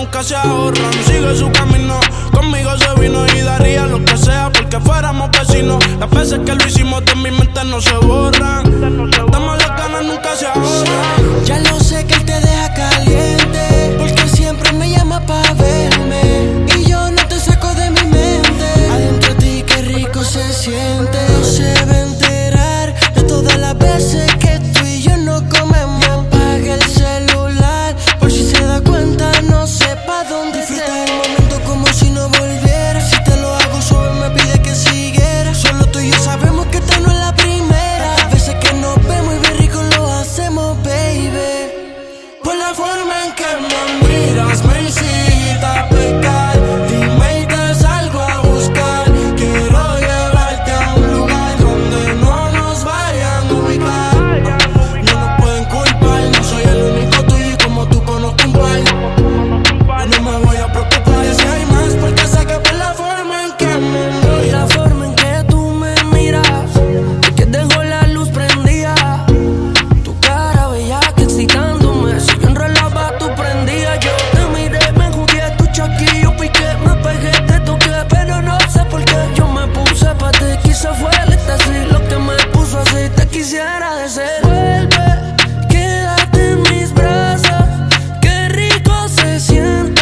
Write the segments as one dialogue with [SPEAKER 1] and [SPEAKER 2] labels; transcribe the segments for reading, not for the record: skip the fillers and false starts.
[SPEAKER 1] nunca se ahorran. Sigue su camino, conmigo se vino y daría lo que sea porque fuéramos vecinos. Las veces que lo hicimos de mi mente no se borran. Damos las ganas, nunca se ahorran.
[SPEAKER 2] Ya lo sé que él te deja caliente, porque siempre me llama pa' verme y yo no te saco de mi mente. Adentro de ti qué rico se siente. No se va a enterar de todas las veces que tú y yo no comemos. Apague el celular por si se da cuenta, no sepa dónde disfruta el momento como si no volviera. Si te lo hago suave me pide que siguiera. Solo tú y yo sabemos que esta no es la primera. Las veces que nos vemos y bien rico lo hacemos, baby. Por la forma en que me miras me incita a pecar. Dime y te salgo a buscar. Quiero llevarte a un lugar donde no nos vayan a ubicar. No nos pueden culpar, no soy el único tuyo y como tú conozco un par. No me voy a preocupar si hay más, porque sé que por la forma en que me miras, por la forma en que tú me miras, es que dejo la luz prendida. Tu cara bella que excitándome, si yo enrolaba tú prendías. Yo te miré, me jugué tu chaquillo, piqué, me pegué, te toqué, pero no sé por qué yo me puse pa' ti. Quizá fue el éxtasis lo que me puso así, te quisiera decir. Vuelve, quédate en mis brazos, qué rico se siente.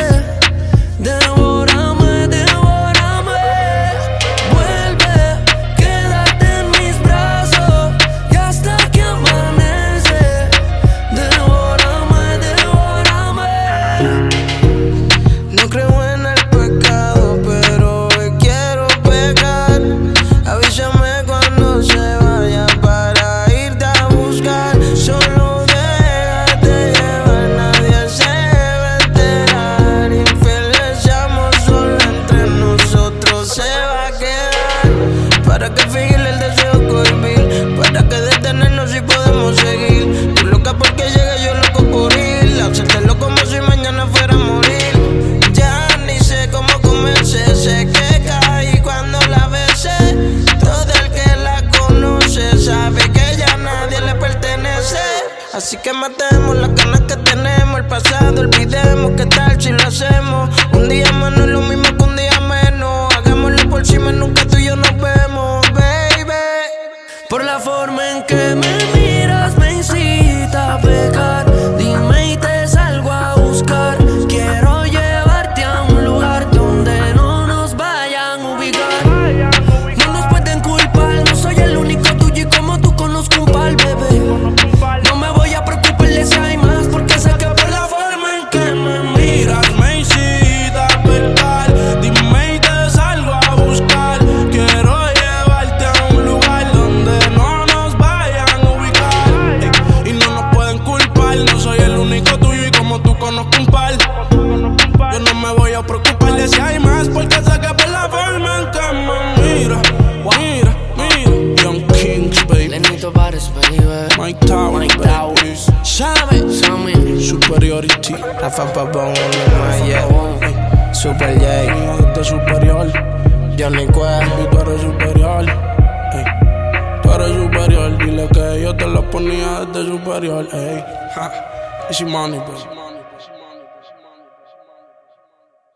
[SPEAKER 2] Devórame, devórame. Vuelve, quédate en mis brazos y hasta que amanece. Devórame, devórame. No creo en el pecado, pero hoy quiero pecar. Avísame cuando se vaya para irte a buscar. Solo déjate llevar, nadie se va a enterar. Infieles seamos solo entre nosotros, se va a quedar. ¿Para qué fingirle el deseo cohibir? ¿Para qué detenernos si podemos seguir? Tú loca porque llega, yo loco por ir. Hacértelo como si mañana fuera a morir. Ya ni sé cómo comencé, sé que caí cuando la besé. Todo el que la conoce sabe que ya nadie le pertenece. Así que matemos las ganas que tenemos, el pasado olvidemos. ¿Qué tal si lo hacemos? Un día más no es lo mismo que un día menos. Hagámoslo por cima, nunca tú y yo nos vemos, baby. Por la forma en que me miras me incita a pecar. Dime y te salgo a buscar. Quiero llevarte a un lugar donde no nos vayan a ubicar. No nos pueden culpar, no soy el único tuyo y como tú conozco un par, bebé. No me voy a preocupar de si hay más, porque sé que por la forma en que me miras me incita a pecar. Dime y te salgo a buscar. Quiero llevarte a un lugar donde no nos vayan a ubicar. Y no nos pueden culpar, no soy el único tuyo y como tú conozco un par. Yo no me voy a preocupar de si hay más, porque sé que por la forma en que me mira, mira, mira. Young Kings, baby. Lenito Bares, baby.
[SPEAKER 1] Mike Towers, baby.
[SPEAKER 2] Sammy,
[SPEAKER 1] Superiority.
[SPEAKER 2] Rafa Pabón, Super J,
[SPEAKER 1] Desde superior.
[SPEAKER 2] Johnny Quest.
[SPEAKER 1] Y tú eres superior. Ey. Tú eres superior. Dile que yo te lo ponía desde superior. Ey. Ja. Easy money, baby.